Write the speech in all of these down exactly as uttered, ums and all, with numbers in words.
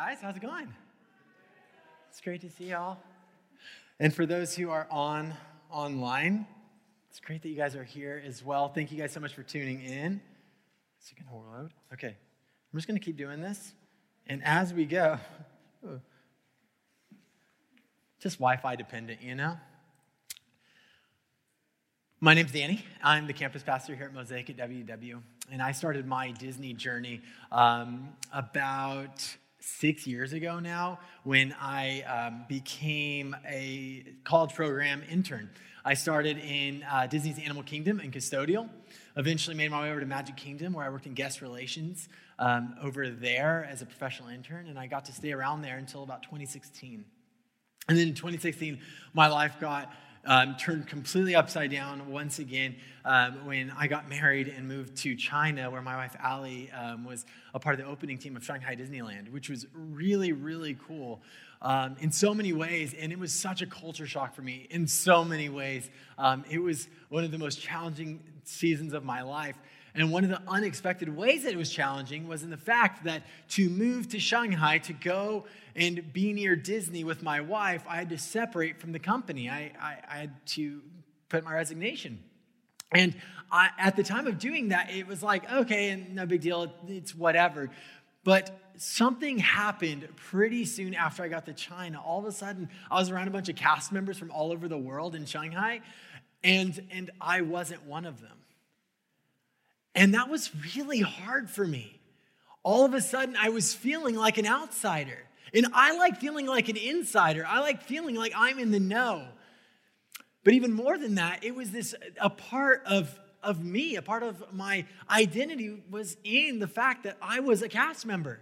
guys. How's it going? It's great to see y'all. And for those who are on online, it's great that you guys are here as well. Thank you guys so much for tuning in. Is it going to load? Okay. I'm just going to keep doing this. And as we go, just Wi-Fi dependent, you know? My name's Danny. I'm the campus pastor here at Mosaic at W W. And I started my Disney journey um, about six years ago now when I um, became a college program intern. I started in uh, Disney's Animal Kingdom and Custodial. Eventually made my way over to Magic Kingdom where I worked in guest relations um, over there as a professional intern. And I got to stay around there until about twenty sixteen. And then in twenty sixteen, my life got Um, turned completely upside down once again um, when I got married and moved to China, where my wife Allie um, was a part of the opening team of Shanghai Disneyland, which was really, really cool um, in so many ways. And it was such a culture shock for me in so many ways. Um, it was one of the most challenging seasons of my life. And one of the unexpected ways that it was challenging was in the fact that to move to Shanghai, to go and be near Disney with my wife, I had to separate from the company. I, I, I had to put my resignation. And I, at the time of doing that, it was like, okay, and no big deal, it's whatever. But something happened pretty soon after I got to China. All of a sudden, I was around a bunch of cast members from all over the world in Shanghai, and, and I wasn't one of them. And that was really hard for me. All of a sudden, I was feeling like an outsider. And I like feeling like an insider. I like feeling like I'm in the know. But even more than that, it was this, a part of, of me, a part of my identity was in the fact that I was a cast member.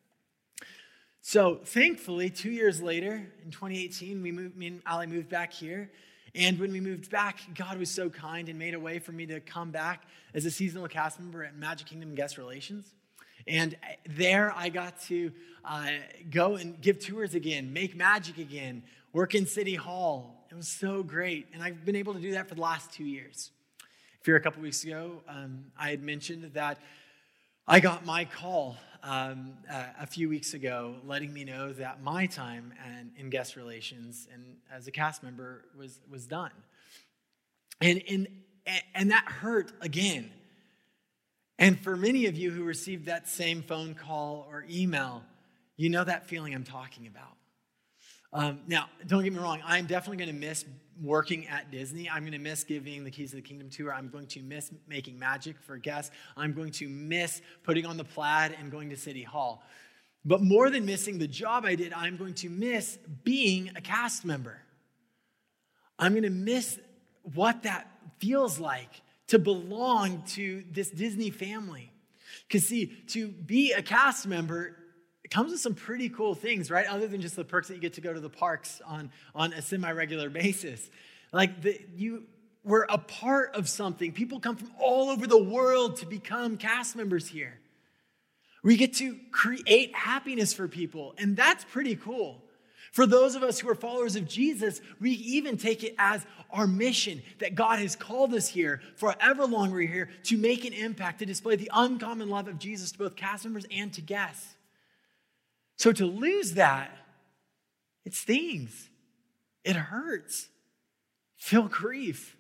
So thankfully, two years later, in twenty eighteen, we moved, me and Ali moved back here. And when we moved back, God was so kind and made a way for me to come back as a seasonal cast member at Magic Kingdom Guest Relations. And there I got to uh, go and give tours again, make magic again, work in City Hall. It was so great. And I've been able to do that for the last two years. Here a couple weeks ago, um, I had mentioned that I got my call um, uh, a few weeks ago letting me know that my time and, in guest relations and as a cast member was, was done. And, and, and that hurt again. And for many of you who received that same phone call or email, you know that feeling I'm talking about. Um, now, don't get me wrong. I'm definitely going to miss working at Disney. I'm going to miss giving the Keys to the Kingdom tour. I'm going to miss making magic for guests. I'm going to miss putting on the plaid and going to City Hall. But more than missing the job I did, I'm going to miss being a cast member. I'm going to miss what that feels like to belong to this Disney family. Because see, to be a cast member, it comes with some pretty cool things, right? Other than just the perks that you get to go to the parks on, on a semi-regular basis. Like, the, you were a part of something. People come from all over the world to become cast members here. We get to create happiness for people, and that's pretty cool. For those of us who are followers of Jesus, we even take it as our mission that God has called us here for however long we're here to make an impact, to display the uncommon love of Jesus to both cast members and to guests. So to lose that, it stings. It hurts. Feel grief.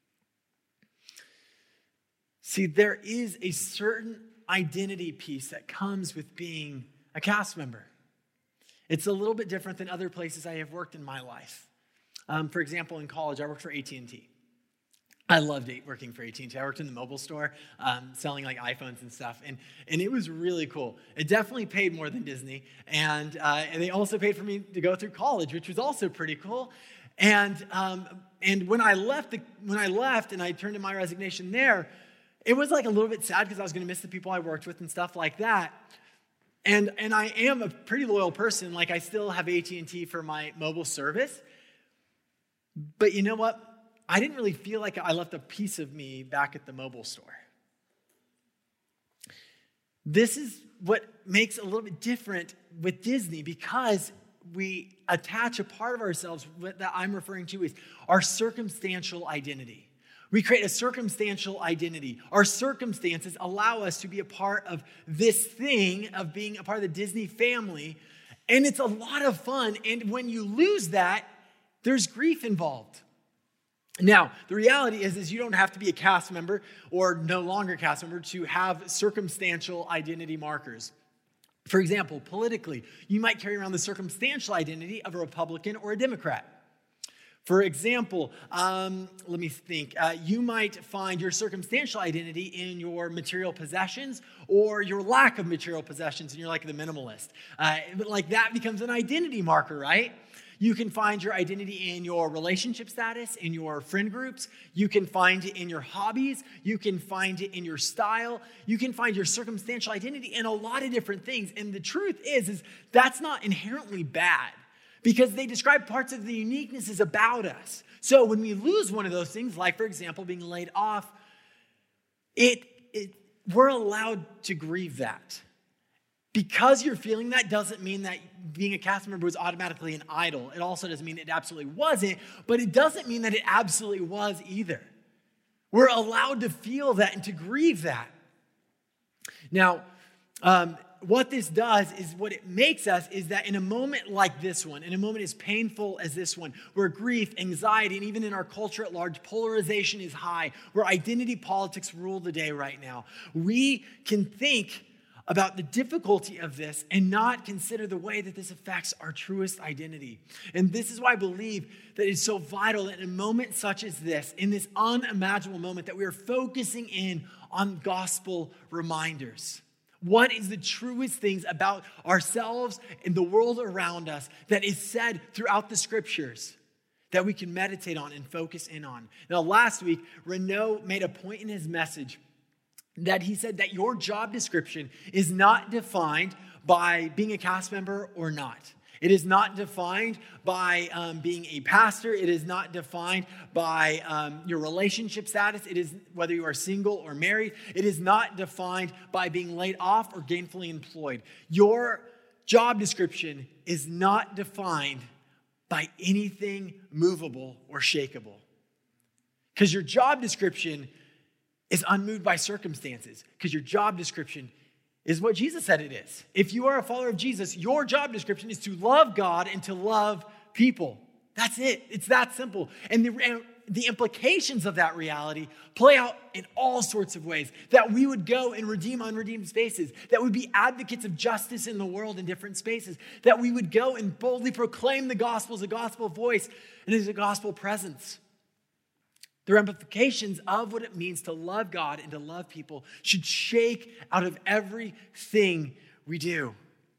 See, there is a certain identity piece that comes with being a cast member. It's a little bit different than other places I have worked in my life. Um, for example, in college, I worked for A T and T. I loved working for A T and T. I worked in the mobile store, um, selling like iPhones and stuff, and, and it was really cool. It definitely paid more than Disney, and uh, and they also paid for me to go through college, which was also pretty cool. And um, and when I left, the, when I left, and I turned in my resignation there, it was like a little bit sad because I was going to miss the people I worked with and stuff like that. And and I am a pretty loyal person. Like, I still have A T and T for my mobile service. But you know what? I didn't really feel like I left a piece of me back at the mobile store. This is what makes it a little bit different with Disney, because we attach a part of ourselves that I'm referring to as our circumstantial identity. We create a circumstantial identity. Our circumstances allow us to be a part of this thing, of being a part of the Disney family, And it's a lot of fun. And when you lose that, there's grief involved. Now, the reality is, is you don't have to be a cast member or no longer a cast member to have circumstantial identity markers. For example, politically, you might carry around the circumstantial identity of a Republican or a Democrat. For example, um, let me think, uh, you might find your circumstantial identity in your material possessions or your lack of material possessions, and you're like the minimalist. Uh, but like that becomes an identity marker, right? You can find your identity in your relationship status, in your friend groups. You can find it in your hobbies. You can find it in your style. You can find your circumstantial identity in a lot of different things. And the truth is, is that's not inherently bad, because they describe parts of the uniquenesses about us. So when we lose one of those things, like, for example, being laid off, it, it we're allowed to grieve that. Because you're feeling that doesn't mean that being a cast member was automatically an idol. It also doesn't mean it absolutely wasn't, but it doesn't mean that it absolutely was either. We're allowed to feel that and to grieve that. Now, um, what this does is what it makes us is that in a moment like this one, in a moment as painful as this one, where grief, anxiety, and even in our culture at large, polarization is high, where identity politics rule the day right now, we can think about the difficulty of this and not consider the way that this affects our truest identity. And this is why I believe that it's so vital that in a moment such as this, in this unimaginable moment, that we are focusing in on gospel reminders. What is the truest things about ourselves and the world around us that is said throughout the scriptures that we can meditate on and focus in on? Now, last week, Renault made a point in his message that he said that your job description is not defined by being a cast member or not. It is not defined by um, being a pastor. It is not defined by um, your relationship status. It is whether you are single or married. It is not defined by being laid off or gainfully employed. Your job description is not defined by anything movable or shakeable. Because your job description is unmoved by circumstances, because your job description is what Jesus said it is. If you are a follower of Jesus, your job description is to love God and to love people. That's it. It's that simple. And the, and the implications of that reality play out in all sorts of ways. That we would go and redeem unredeemed spaces. That we would be advocates of justice in the world in different spaces. That we would go and boldly proclaim the gospel as a gospel voice and as a gospel presence. The ramifications of what it means to love God and to love people should shake out of everything we do.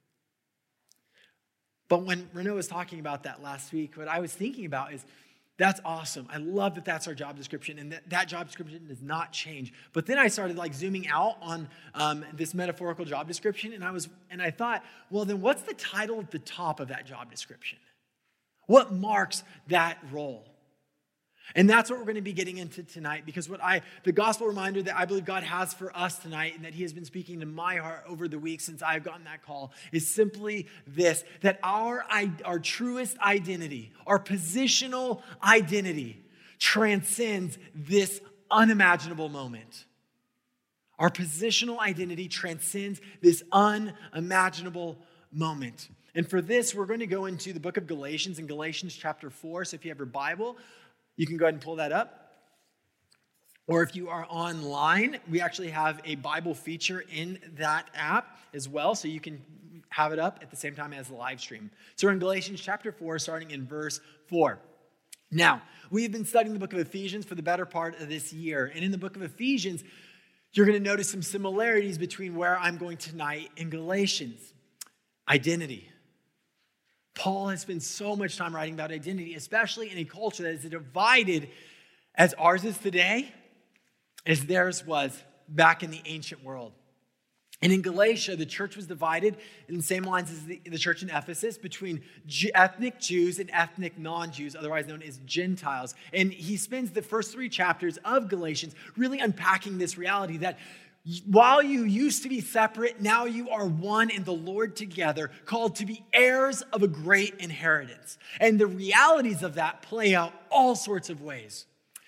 But when Renault was talking about that last week, what I was thinking about is, that's awesome. I love that that's our job description, and that, that job description does not change. But then I started like zooming out on um, this metaphorical job description, and I was and I thought, well, then what's the title at the top of that job description? What marks that role? And that's what we're going to be getting into tonight, because what I, the gospel reminder that I believe God has for us tonight and that he has been speaking to my heart over the week since I've gotten that call is simply this, that our, our truest identity, our positional identity transcends this unimaginable moment. Our positional identity transcends this unimaginable moment. And for this, we're going to go into the book of Galatians in Galatians chapter four. So if you have your Bible, you can go ahead and pull that up. Or if you are online, we actually have a Bible feature in that app as well, so you can have it up at the same time as the live stream. So we're in Galatians chapter four, starting in verse four. Now, we have been studying the book of Ephesians for the better part of this year. And in the book of Ephesians, you're going to notice some similarities between where I'm going tonight and Galatians. Identity. Paul has spent so much time writing about identity, especially in a culture that is divided as ours is today, as theirs was back in the ancient world. And in Galatia, the church was divided in the same lines as the, the church in Ephesus between Jew, ethnic Jews and ethnic non-Jews, otherwise known as Gentiles. And he spends the first three chapters of Galatians really unpacking this reality that while you used to be separate, now you are one in the Lord together, called to be heirs of a great inheritance. And the realities of that play out all sorts of ways.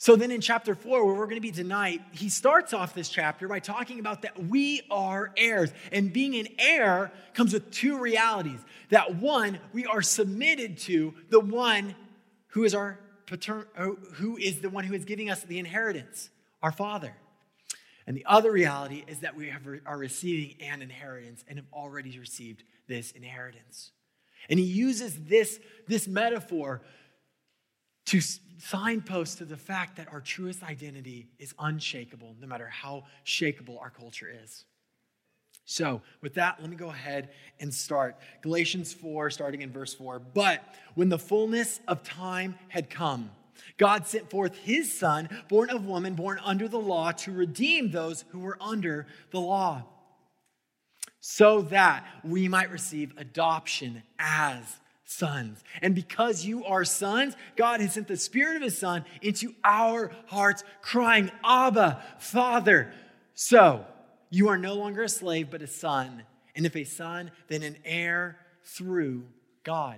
So then in chapter four, where we're going to be tonight, he starts off this chapter by talking about that we are heirs. And being an heir comes with two realities. That one, we are submitted to the one who is our patern- who is the one who is giving us the inheritance, our Father. And the other reality is that we have, are receiving an inheritance and have already received this inheritance. And he uses this, this metaphor to signpost to the fact that our truest identity is unshakable, no matter how shakeable our culture is. So with that, let me go ahead and start. Galatians four, starting in verse four. But when the fullness of time had come, God sent forth his Son, born of woman, born under the law, to redeem those who were under the law, so that we might receive adoption as sons. And because you are sons, God has sent the Spirit of his Son into our hearts, crying, Abba, Father. So you are no longer a slave, but a son. And if a son, then an heir through God.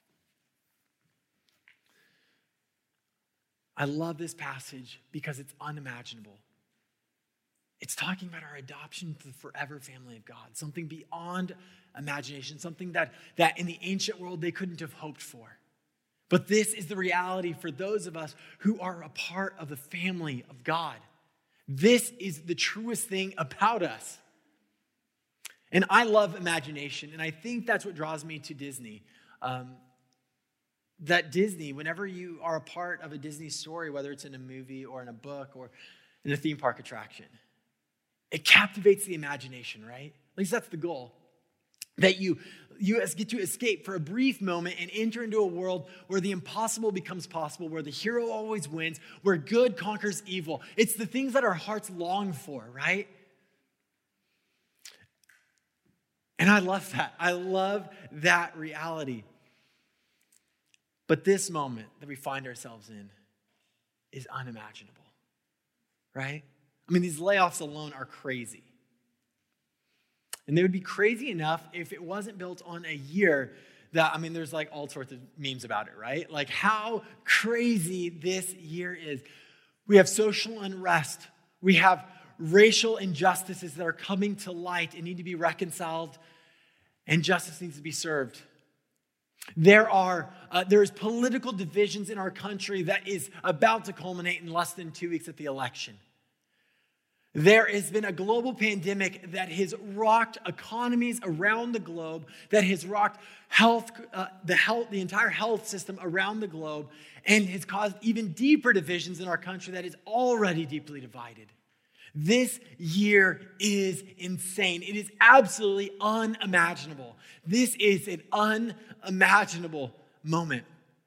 I love this passage because it's unimaginable. It's talking about our adoption to the forever family of God, something beyond imagination, something that, that in the ancient world they couldn't have hoped for. But this is the reality for those of us who are a part of the family of God. This is the truest thing about us. And I love imagination, and I think that's what draws me to Disney. Um, that Disney, whenever you are a part of a Disney story, whether it's in a movie or in a book or in a theme park attraction, it captivates the imagination, right? At least that's the goal. That you, you get to escape for a brief moment and enter into a world where the impossible becomes possible, where the hero always wins, where good conquers evil. It's the things that our hearts long for, right? And I love that. I love that reality. But this moment that we find ourselves in is unimaginable, right? I mean, these layoffs alone are crazy. And they would be crazy enough if it wasn't built on a year that, I mean, there's like all sorts of memes about it, right? Like how crazy this year is. We have social unrest. We have racial injustices that are coming to light and need to be reconciled, and justice needs to be served. There are uh, there's political divisions in our country that is about to culminate in less than two weeks at the election. There has been a global pandemic that has rocked economies around the globe, that has rocked health, uh, the health, the entire health system around the globe, and has caused even deeper divisions in our country that is already deeply divided. This year is insane. It is absolutely unimaginable. This is an unimaginable moment.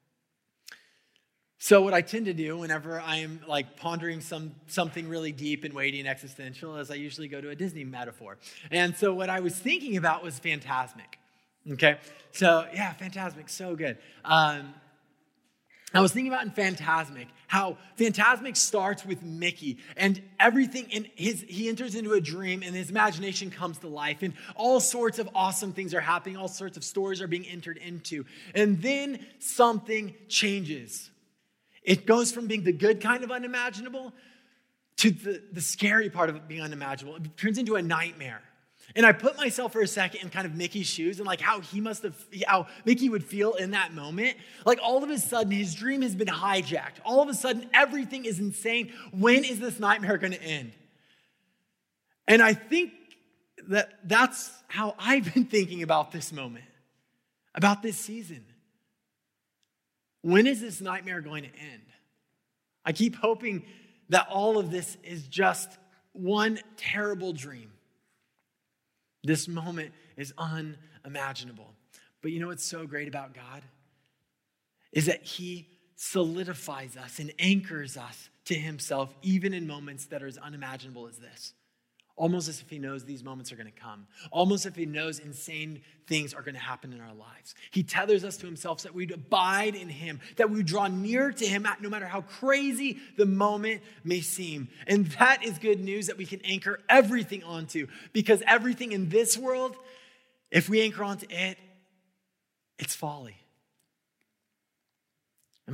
So what I tend to do whenever I am like pondering some something really deep and weighty and existential is I usually go to a Disney metaphor. And so what I was thinking about was Fantasmic. Okay? So yeah, Fantasmic, so good. Um, I was thinking about in Fantasmic how Fantasmic starts with Mickey and everything in his, he enters into a dream and his imagination comes to life and all sorts of awesome things are happening, all sorts of stories are being entered into. And then something changes. It goes from being the good kind of unimaginable to the, the scary part of it being unimaginable. It turns into a nightmare. And I put myself for a second in kind of Mickey's shoes and like how he must have, how Mickey would feel in that moment. Like all of a sudden his dream has been hijacked. All of a sudden everything is insane. When is this nightmare going to end? And I think that that's how I've been thinking about this moment, about this season. When is this nightmare going to end? I keep hoping that all of this is just one terrible dream. This moment is unimaginable. But you know what's so great about God? Is that he solidifies us and anchors us to himself even in moments that are as unimaginable as this. Almost as if he knows these moments are going to come. Almost as if he knows insane things are going to happen in our lives. He tethers us to himself so that we'd abide in him, that we draw near to him no matter how crazy the moment may seem. And that is good news that we can anchor everything onto, because everything in this world, if we anchor onto it, it's folly. I mean,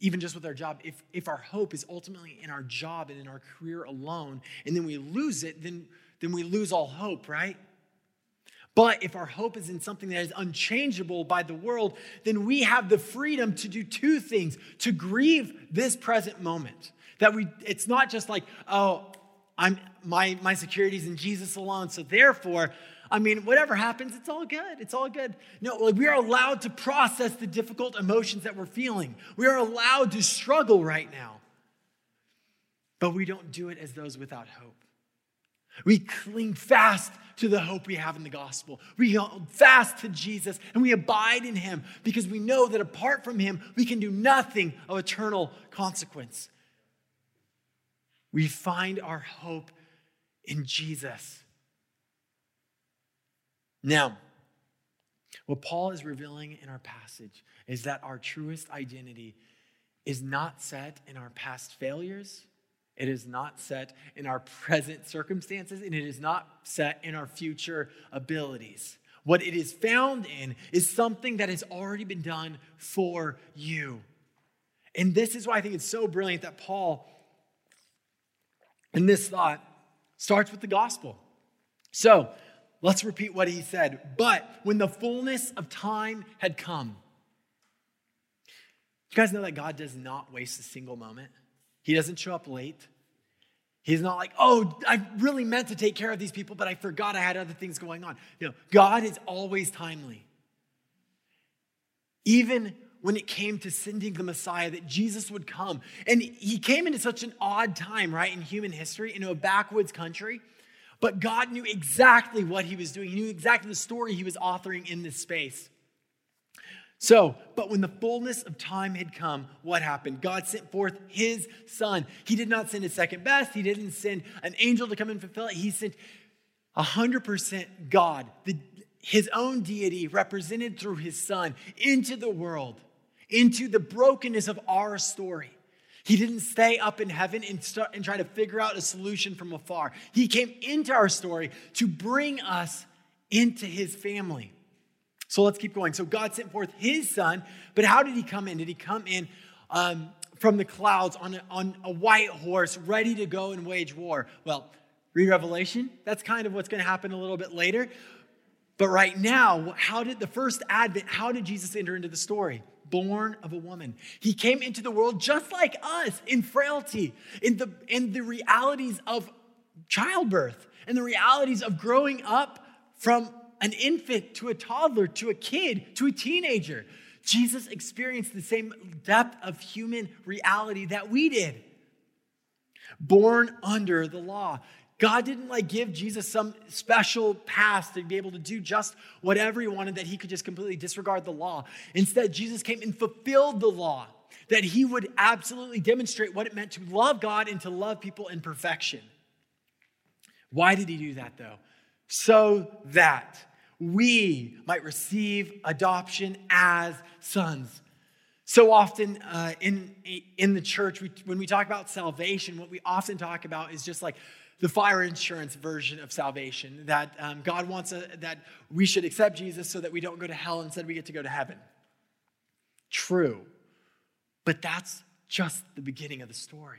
even just with our job, if, if our hope is ultimately in our job and in our career alone, and then we lose it, then, then we lose all hope, right? But if our hope is in something that is unchangeable by the world, then we have the freedom to do two things: to grieve this present moment. That we, it's not just like, oh, I'm my my security is in Jesus alone, so therefore, I mean, whatever happens, it's all good. It's all good. No, like we are allowed to process the difficult emotions that we're feeling. We are allowed to struggle right now. But we don't do it as those without hope. We cling fast to the hope we have in the gospel. We hold fast to Jesus and we abide in him because we know that apart from him, we can do nothing of eternal consequence. We find our hope in Jesus. Now, what Paul is revealing in our passage is that our truest identity is not set in our past failures. It is not set in our present circumstances, and it is not set in our future abilities. What it is found in is something that has already been done for you. And this is why I think it's so brilliant that Paul, in this thought, starts with the gospel. So, let's repeat what he said. But when the fullness of time had come. You guys know that God does not waste a single moment? He doesn't show up late. He's not like, oh, I really meant to take care of these people, but I forgot I had other things going on. No, God is always timely. Even when it came to sending the Messiah, that Jesus would come. And he came into such an odd time, right, in human history, into a backwoods country. But God knew exactly what he was doing. He knew exactly the story he was authoring in this space. So, but when the fullness of time had come, what happened? God sent forth his son. He did not send his second best. He didn't send an angel to come and fulfill it. He sent one hundred percent God, the, his own deity represented through his son, into the world, into the brokenness of our story. He didn't stay up in heaven and, start, and try to figure out a solution from afar. He came into our story to bring us into his family. So let's keep going. So God sent forth his son, but how did he come in? Did he come in um, from the clouds on a, on a white horse, ready to go and wage war? Well, read Revelation. That's kind of what's going to happen a little bit later. But right now, how did the first advent, how did Jesus enter into the story? Born of a woman. He came into the world just like us, in frailty, in the, in the realities of childbirth, and the realities of growing up from an infant to a toddler, to a kid, to a teenager. Jesus experienced the same depth of human reality that we did. Born under the law. God didn't like give Jesus some special pass to be able to do just whatever he wanted, that he could just completely disregard the law. Instead, Jesus came and fulfilled the law, that he would absolutely demonstrate what it meant to love God and to love people in perfection. Why did he do that, though? So that we might receive adoption as sons. So often uh, in, in the church, we, when we talk about salvation, what we often talk about is just like the fire insurance version of salvation, that um, God wants a, that we should accept Jesus so that we don't go to hell, instead we get to go to heaven. True, but that's just the beginning of the story.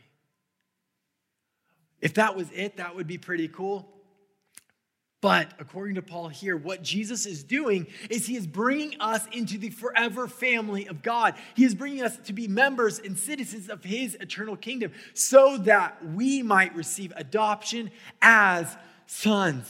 If that was it, that would be pretty cool. But according to Paul here, what Jesus is doing is he is bringing us into the forever family of God. He is bringing us to be members and citizens of his eternal kingdom so that we might receive adoption as sons.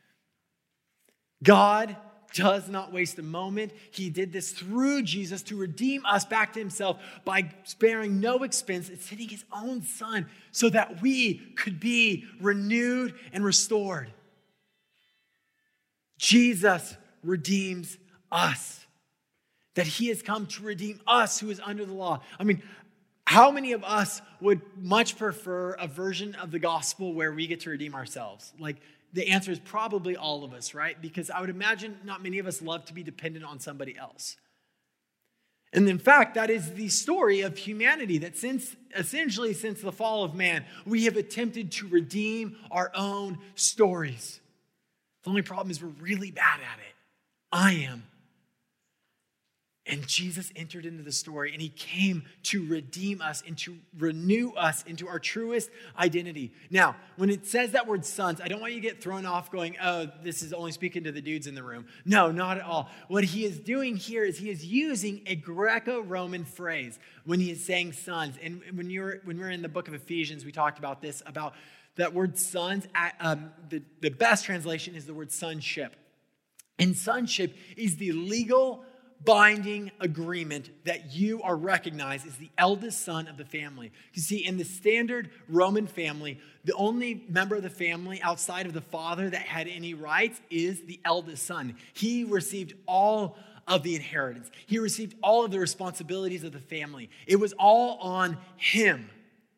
God does not waste a moment. He did this through Jesus to redeem us back to himself by sparing no expense and sending his own son so that we could be renewed and restored. Jesus redeems us. That he has come to redeem us who is under the law. I mean, how many of us would much prefer a version of the gospel where we get to redeem ourselves? Like, the answer is probably all of us, right? Because I would imagine not many of us love to be dependent on somebody else. And in fact, that is the story of humanity, that since, essentially since the fall of man, we have attempted to redeem our own stories. The only problem is we're really bad at it. I am. And Jesus entered into the story, and he came to redeem us and to renew us into our truest identity. Now, when it says that word sons, I don't want you to get thrown off going, oh, this is only speaking to the dudes in the room. No, not at all. What he is doing here is he is using a Greco-Roman phrase when he is saying sons. And when you're when we were in the book of Ephesians, we talked about this, about that word sons. Um, the, the best translation is the word sonship. And sonship is the legal binding agreement that you are recognized as the eldest son of the family. You see, in the standard Roman family, the only member of the family outside of the father that had any rights is the eldest son. He received all of the inheritance. He received all of the responsibilities of the family. It was all on him.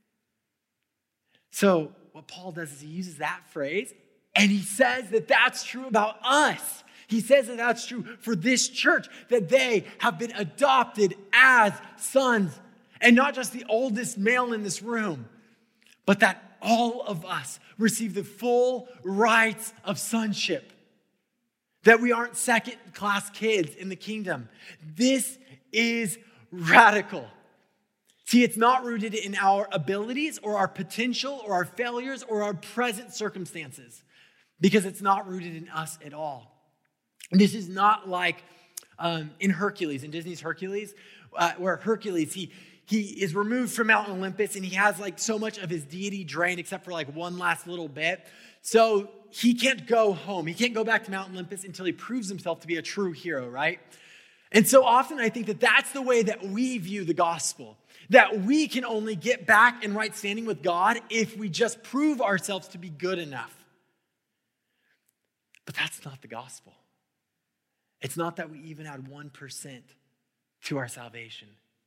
So what Paul does is he uses that phrase, and he says that that's true about us. He says that that's true for this church, that they have been adopted as sons. And not just the oldest male in this room, but that all of us receive the full rights of sonship. That we aren't second-class kids in the kingdom. This is radical. See, it's not rooted in our abilities or our potential or our failures or our present circumstances, because it's not rooted in us at all. This is not like um, in Hercules, in Disney's Hercules, uh, where Hercules, he he is removed from Mount Olympus and he has like so much of his deity drained except for like one last little bit. So he can't go home. He can't go back to Mount Olympus until he proves himself to be a true hero, right? And so often I think that that's the way that we view the gospel, that we can only get back in right standing with God if we just prove ourselves to be good enough. But that's not the gospel. It's not that we even add one percent to our salvation.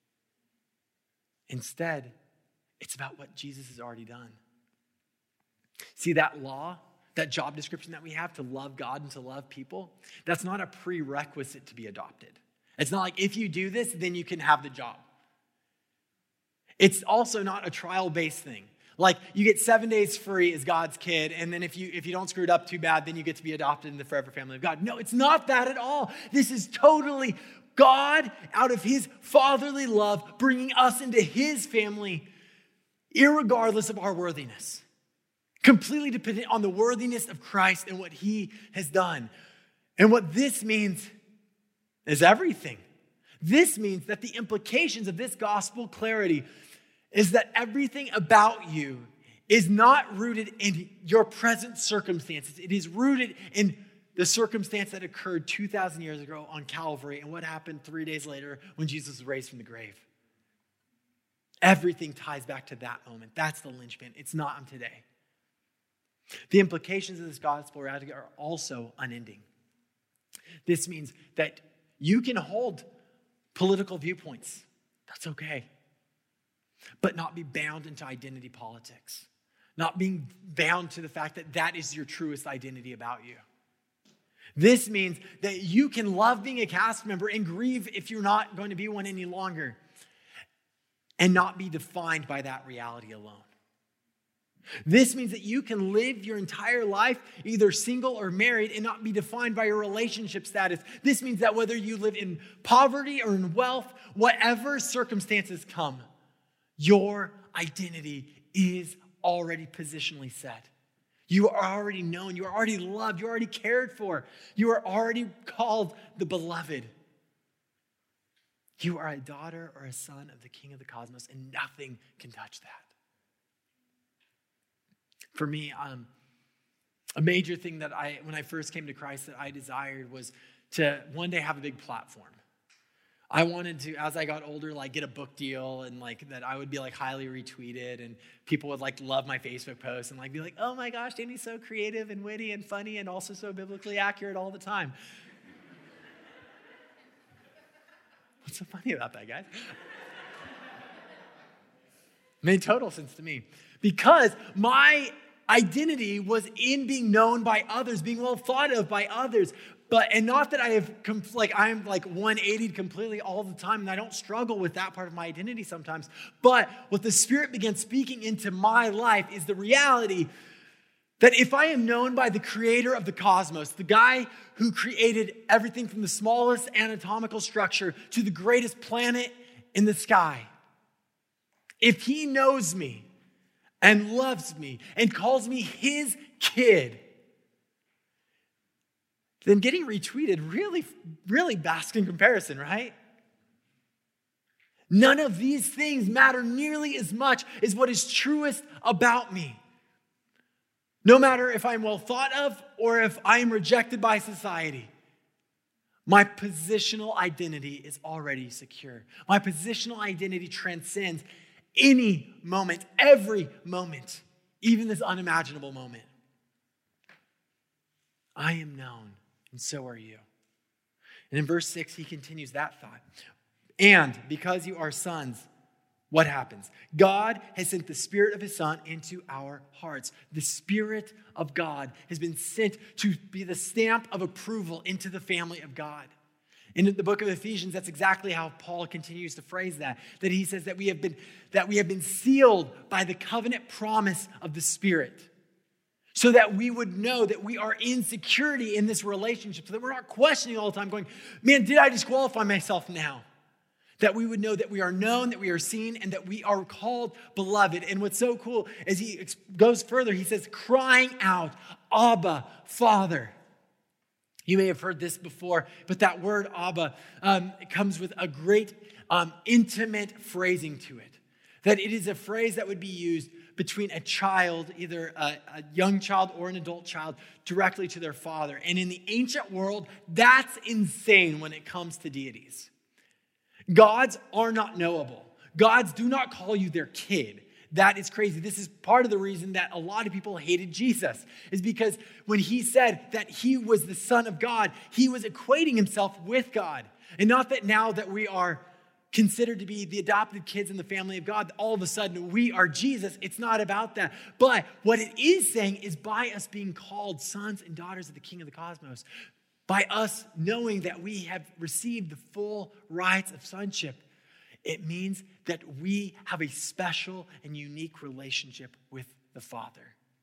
Instead, it's about what Jesus has already done. See, that law, that job description that we have to love God and to love people, that's not a prerequisite to be adopted. It's not like if you do this, then you can have the job. It's also not a trial-based thing. Like you get seven days free as God's kid, and then if you if you don't screw it up too bad, then you get to be adopted in the forever family of God. No, it's not that at all. This is totally God, out of his fatherly love, bringing us into his family, irregardless of our worthiness. Completely dependent on the worthiness of Christ and what he has done. And what this means is everything. This means that the implications of this gospel clarity is that everything about you is not rooted in your present circumstances. It is rooted in the circumstance that occurred two thousand years ago on Calvary and what happened three days later when Jesus was raised from the grave. Everything ties back to that moment. That's the linchpin. It's not on today. The implications of this gospel reality are also unending. This means that you can hold political viewpoints. That's okay. But not be bound into identity politics. Not being bound to the fact that that is your truest identity about you. This means that you can love being a cast member and grieve if you're not going to be one any longer, and not be defined by that reality alone. This means that you can live your entire life either single or married and not be defined by your relationship status. This means that whether you live in poverty or in wealth, whatever circumstances come, your identity is already positionally set. You are already known. You are already loved. You are already cared for. You are already called the beloved. You are a daughter or a son of the King of the cosmos, and nothing can touch that. For me, um, a major thing that I, when I first came to Christ, that I desired was to one day have a big platform. I wanted to, as I got older, like get a book deal and like that I would be like highly retweeted and people would like love my Facebook posts and like be like, oh my gosh, Danny's so creative and witty and funny and also so biblically accurate all the time. What's so funny about that, guys? Made total sense to me because my identity was in being known by others, being well thought of by others. But, and not that I have, like, I'm like one eighty completely all the time, and I don't struggle with that part of my identity sometimes. But what the Spirit began speaking into my life is the reality That if I am known by the creator of the cosmos, the guy who created everything from the smallest anatomical structure to the greatest planet in the sky, if he knows me and loves me and calls me his kid, then getting retweeted really, really basks in comparison, right? None of these things matter nearly as much as what is truest about me. No matter if I'm well thought of or if I am rejected by society, my positional identity is already secure. My positional identity transcends any moment, every moment, even this unimaginable moment. I am known, and so are you. And in verse six, he continues that thought. And because you are sons, what happens? God has sent the Spirit of his Son into our hearts. The Spirit of God has been sent to be the stamp of approval into the family of God. In the book of Ephesians, that's exactly how Paul continues to phrase that. That he says that we have been, that we have been sealed by the covenant promise of the Spirit. So that we would know that we are in security in this relationship. So that we're not questioning all the time going, man, did I disqualify myself now? That we would know that we are known, that we are seen, and that we are called beloved. And what's so cool is he goes further. He says, crying out, Abba, Father. You may have heard this before, but that word Abba um, comes with a great um, intimate phrasing to it. That it is a phrase that would be used between a child, either a, a young child or an adult child, directly to their father. And in the ancient world, that's insane when it comes to deities. Gods are not knowable. Gods do not call you their kid. That is crazy. This is part of the reason that a lot of people hated Jesus, is because when he said that he was the Son of God, he was equating himself with God. And not that now that we are considered to be the adopted kids in the family of God, all of a sudden we are Jesus. It's not about that. But what it is saying is by us being called sons and daughters of the King of the cosmos, by us knowing that we have received the full rights of sonship, it means that we have a special and unique relationship with the Father.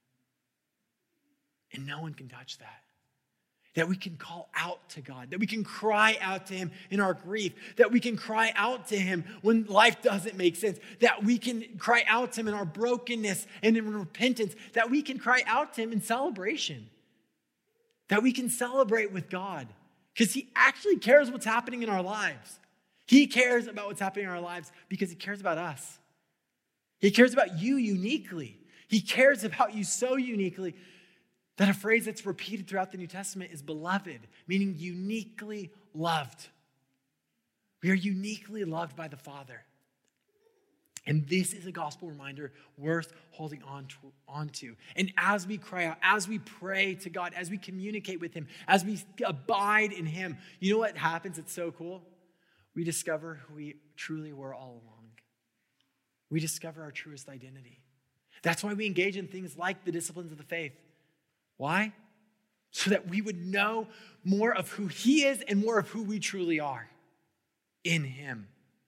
And no one can touch that. That we can call out to God, that we can cry out to him in our grief, that we can cry out to him when life doesn't make sense, that we can cry out to him in our brokenness and in repentance, that we can cry out to him in celebration. That we can celebrate with God because he actually cares what's happening in our lives. He cares about what's happening in our lives because he cares about us. He cares about you uniquely. He cares about you so uniquely that a phrase that's repeated throughout the New Testament is beloved, meaning uniquely loved. We are uniquely loved by the Father. And this is a gospel reminder worth holding on to, on to. And as we cry out, as we pray to God, as we communicate with him, as we abide in him, you know what happens? It's so cool. We discover who we truly were all along. We discover our truest identity. That's why we engage in things like the disciplines of the faith. Why? So that we would know more of who he is and more of who we truly are in him.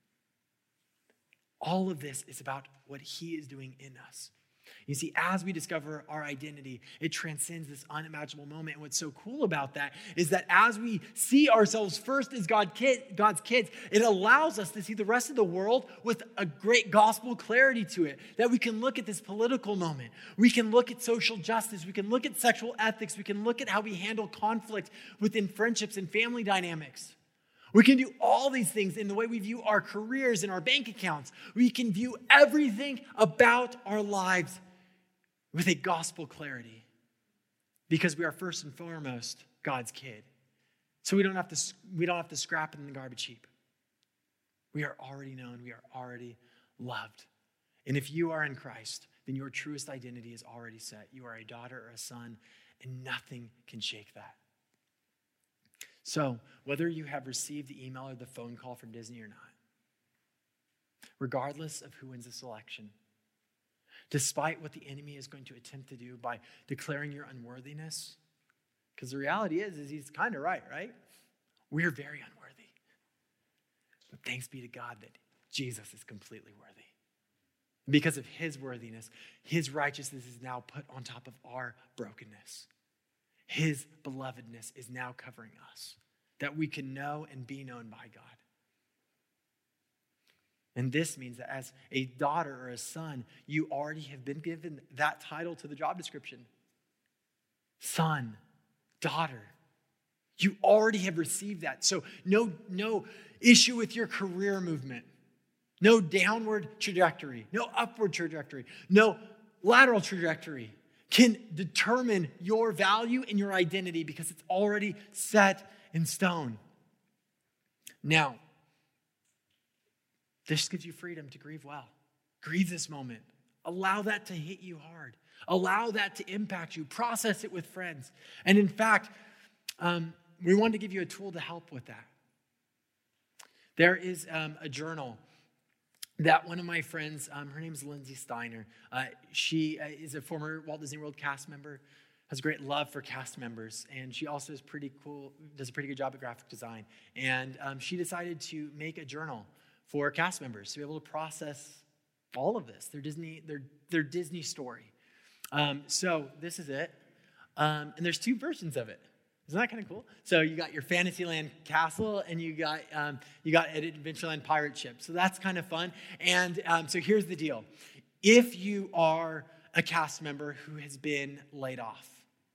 All of this is about what he is doing in us. You see, as we discover our identity, it transcends this unimaginable moment. And what's so cool about that is that as we see ourselves first as God kid, God's kids, it allows us to see the rest of the world with a great gospel clarity to it. That we can look at this political moment. We can look at social justice. We can look at sexual ethics. We can look at how we handle conflict within friendships and family dynamics. We can do all these things in the way we view our careers and our bank accounts. We can view everything about our lives with a gospel clarity because we are first and foremost God's kid. So we don't have to, we don't have to scrap it in the garbage heap. We are already known. We are already loved. And if you are in Christ, then your truest identity is already set. You are a daughter or a son, and nothing can shake that. So, whether you have received the email or the phone call from Disney or not, regardless of who wins this election, despite what the enemy is going to attempt to do by declaring your unworthiness, because the reality is, is he's kind of right, right? We're very unworthy. But thanks be to God that Jesus is completely worthy. Because of his worthiness, his righteousness is now put on top of our brokenness. His belovedness is now covering us, that we can know and be known by God. And this means that as a daughter or a son, you already have been given that title to the job description. Son, daughter. You already have received that. So no, no issue with your career movement. No downward trajectory. No upward trajectory. No lateral trajectory can determine your value and your identity because it's already set in stone. Now, this gives you freedom to grieve well. Grieve this moment. Allow that to hit you hard. Allow that to impact you. Process it with friends. And in fact, um, we wanted to give you a tool to help with that. There is um, a journal that one of my friends, um, her name is Lindsay Steiner. Uh, she uh, is a former Walt Disney World cast member, has great love for cast members, and she also is pretty cool, does a pretty good job at graphic design. And um, she decided to make a journal for cast members to be able to process all of this, their Disney, their, their Disney story. Um, so this is it. Um, and there's two versions of it. Isn't that kind of cool? So you got your Fantasyland castle and you got um, you got an Adventureland pirate ship. So that's kind of fun. And um, so here's the deal. If you are a cast member who has been laid off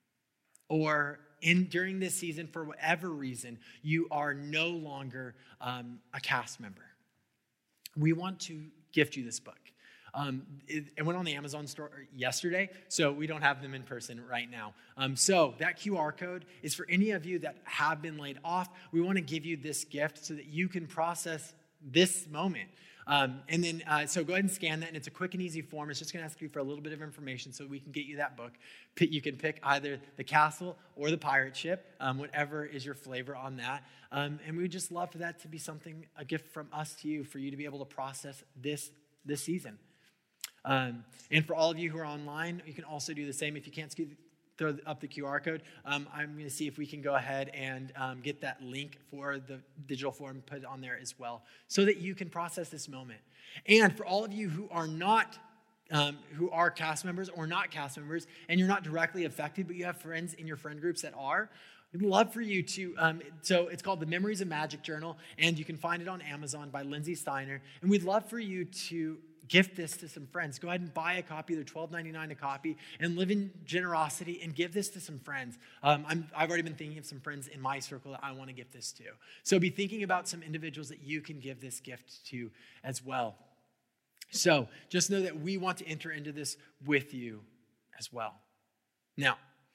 or in during this season, for whatever reason, you are no longer um, a cast member, we want to gift you this book. Um, it, it went on the Amazon store yesterday, so we don't have them in person right now. Um, so that Q R code is for any of you that have been laid off. We want to give you this gift so that you can process this moment. Um, and then, uh, so go ahead and scan that, and it's a quick and easy form. It's just going to ask you for a little bit of information so we can get you that book. You can pick either the castle or the pirate ship, um, whatever is your flavor on that. Um, and we would just love for that to be something, a gift from us to you, for you to be able to process this this season. Um, and for all of you who are online, you can also do the same. If you can't throw up the Q R code, um, I'm going to see if we can go ahead and um, get that link for the digital form put on there as well, so that you can process this moment. And for all of you who are not, um, who are cast members or not cast members, and you're not directly affected, but you have friends in your friend groups that are, we'd love for you to, um, so it's called the Memories of Magic Journal, and you can find it on Amazon by Lindsay Steiner. And we'd love for you to gift this to some friends. Go ahead and buy a copy. They're twelve ninety-nine a copy, and live in generosity and give this to some friends. Um, I'm, I've already been thinking of some friends in my circle that I want to give this to. So be thinking about some individuals that you can give this gift to as well. So just know that we want to enter into this with you as well. Now,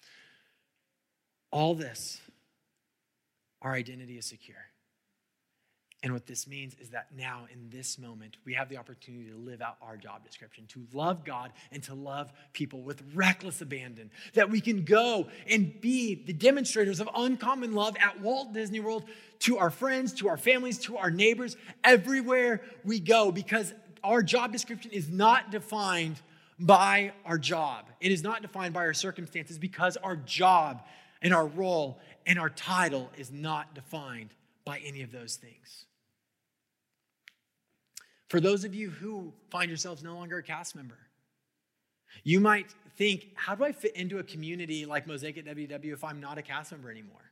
all this, our identity is secure. And what this means is that now, in this moment, we have the opportunity to live out our job description, to love God and to love people with reckless abandon. That we can go and be the demonstrators of uncommon love at Walt Disney World to our friends, to our families, to our neighbors, everywhere we go, because our job description is not defined by our job. It is not defined by our circumstances, because our job and our role and our title is not defined by any of those things. For those of you who find yourselves no longer a cast member, you might think, how do I fit into a community like Mosaic at W W if I'm not a cast member anymore?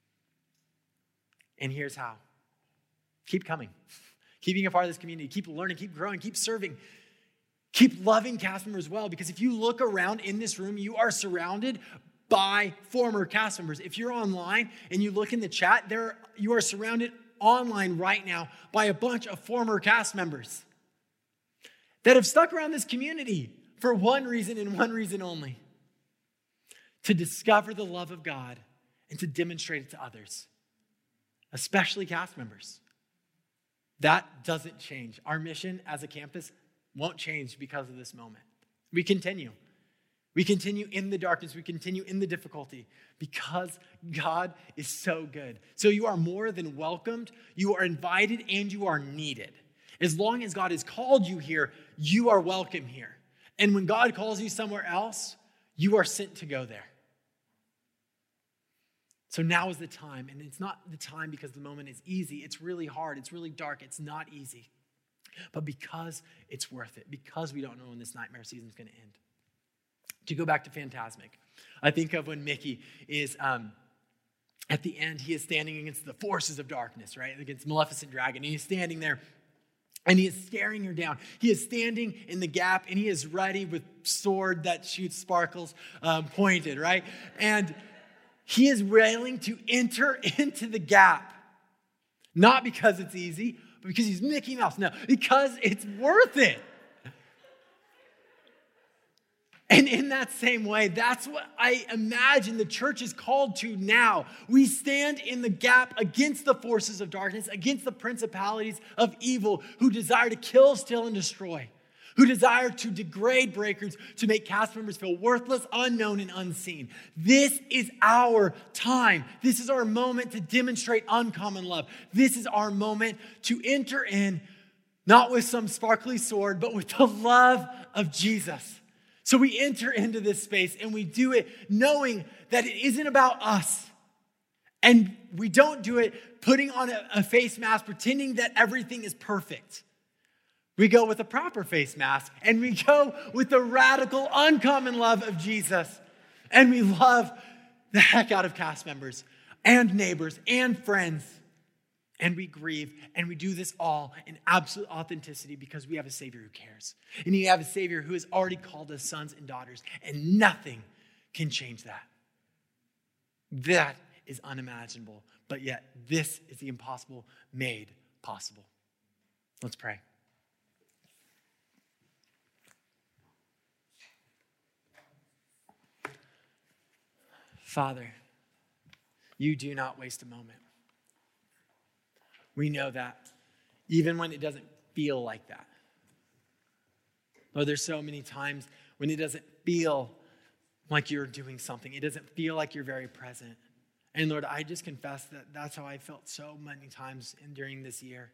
And here's how. Keep coming. Keep being a part of this community. Keep learning, keep growing, keep serving. Keep loving cast members well, because if you look around in this room, you are surrounded by former cast members. If you're online and you look in the chat, there you are surrounded online right now by a bunch of former cast members that have stuck around this community for one reason and one reason only: to discover the love of God and to demonstrate it to others, especially cast members. That doesn't change. Our mission as a campus won't change because of this moment. We continue. We continue in the darkness. We continue in the difficulty because God is so good. So you are more than welcomed. You are invited and you are needed. As long as God has called you here, you are welcome here. And when God calls you somewhere else, you are sent to go there. So now is the time. And it's not the time because the moment is easy. It's really hard. It's really dark. It's not easy. but because it's worth it, because we don't know when this nightmare season is going to end. To go back to Fantasmic, I think of when Mickey is, um, at the end, he is standing against the forces of darkness, right? Against Maleficent Dragon. And he's standing there and he is staring her down. He is standing in the gap and he is ready with sword that shoots sparkles um, pointed, right? And he is willing to enter into the gap. Not because it's easy, but because he's Mickey Mouse. No, because it's worth it. And in that same way, that's what I imagine the church is called to now. We stand in the gap against the forces of darkness, against the principalities of evil who desire to kill, steal, and destroy, who desire to degrade breakers, to make cast members feel worthless, unknown, and unseen. This is our time. This is our moment to demonstrate uncommon love. This is our moment to enter in, not with some sparkly sword, but with the love of Jesus. So we enter into this space and we do it knowing that it isn't about us. And we don't do it putting on a, a face mask, pretending that everything is perfect. We go with a proper face mask and we go with the radical, uncommon love of Jesus. And we love the heck out of cast members and neighbors and friends. And we grieve, and we do this all in absolute authenticity because we have a Savior who cares. And you have a Savior who has already called us sons and daughters, and nothing can change that. That is unimaginable, but yet this is the impossible made possible. Let's pray. Father, you do not waste a moment. We know that, even when it doesn't feel like that. Lord, there's so many times when it doesn't feel like you're doing something. It doesn't feel like you're very present. And Lord, I just confess that that's how I felt so many times in, during this year.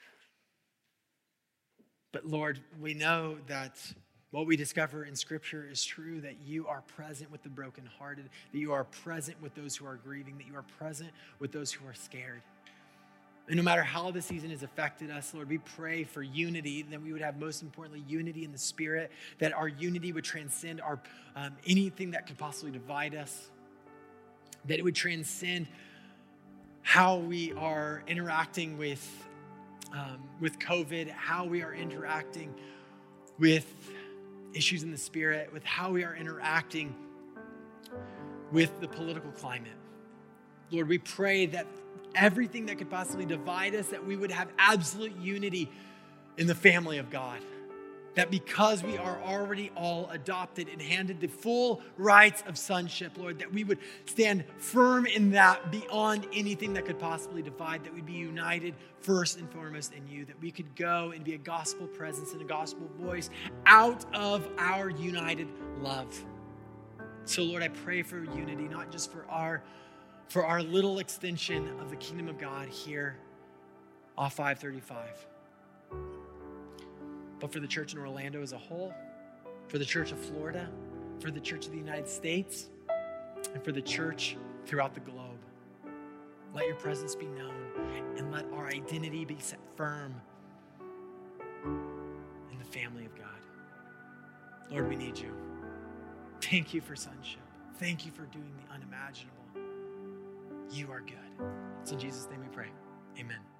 But Lord, we know that what we discover in Scripture is true, that you are present with the brokenhearted, that you are present with those who are grieving, that you are present with those who are scared. And no matter how the season has affected us, Lord, we pray for unity, that we would have, most importantly, unity in the Spirit, that our unity would transcend our um, anything that could possibly divide us, that it would transcend how we are interacting with, um, with COVID, how we are interacting with issues in the Spirit, with how we are interacting with the political climate. Lord, we pray that everything that could possibly divide us, that we would have absolute unity in the family of God. That because we are already all adopted and handed the full rights of sonship, Lord, that we would stand firm in that beyond anything that could possibly divide, that we'd be united first and foremost in you, that we could go and be a gospel presence and a gospel voice out of our united love. So, Lord, I pray for unity, not just for our for our little extension of the kingdom of God here off five thirty-five. But for the church in Orlando as a whole, for the church of Florida, for the church of the United States, and for the church throughout the globe. Let your presence be known, and let our identity be set firm in the family of God. Lord, we need you. Thank you for sonship. Thank you for doing the unimaginable. You are good. It's in Jesus' name we pray. Amen.